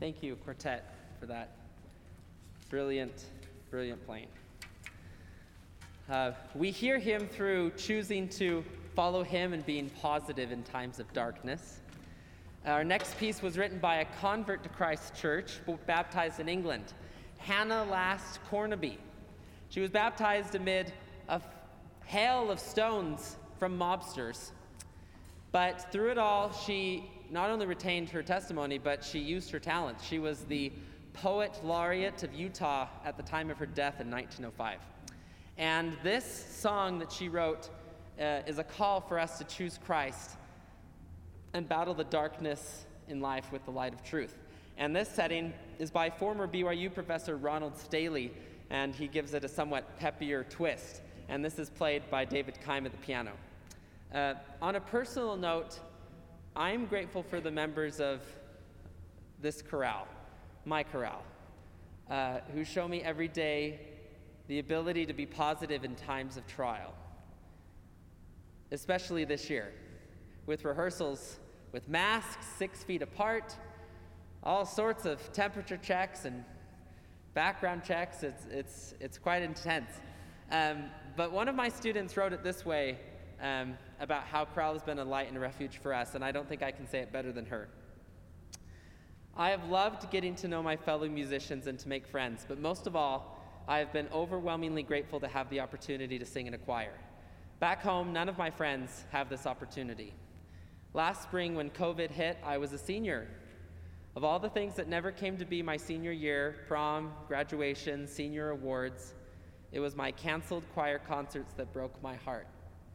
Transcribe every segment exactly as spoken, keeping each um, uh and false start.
Thank you, quartet, for that brilliant, brilliant playing. Uh, we hear him through choosing to follow him and being positive in times of darkness. Our next piece was written by a convert to Christ Church, baptized in England, Hannah Last Cornaby. She was baptized amid a hail of stones from mobsters. But through it all, she not only retained her testimony, but she used her talent. She was the poet laureate of Utah at the time of her death in nineteen oh five. And this song that she wrote uh, is a call for us to choose Christ and battle the darkness in life with the light of truth. And this setting is by former B Y U professor Ronald Staley, and he gives it a somewhat peppier twist. And this is played by David Keim at the piano. Uh, on a personal note, I'm grateful for the members of this chorale, my chorale, uh, who show me every day the ability to be positive in times of trial, especially this year, with rehearsals, with masks six feet apart, all sorts of temperature checks and background checks. It's, it's, it's quite intense. Um, but one of my students wrote it this way um, about how chorale has been a light and a refuge for us, and I don't think I can say it better than her. I have loved getting to know my fellow musicians and to make friends, but most of all, I have been overwhelmingly grateful to have the opportunity to sing in a choir. Back home, none of my friends have this opportunity. Last spring, when COVID hit, I was a senior. Of all the things that never came to be my senior year, prom, graduation, senior awards, it was my canceled choir concerts that broke my heart.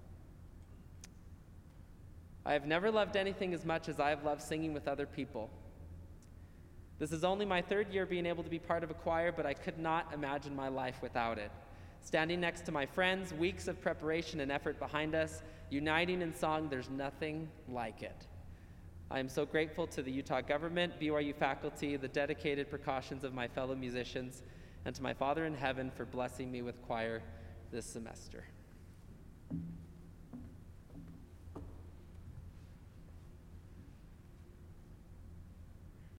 I have never loved anything as much as I have loved singing with other people. This is only my third year being able to be part of a choir, but I could not imagine my life without it. Standing next to my friends, weeks of preparation and effort behind us, uniting in song, there's nothing like it. I am so grateful to the Utah government, B Y U faculty, the dedicated precautions of my fellow musicians, and to my Father in heaven for blessing me with choir this semester.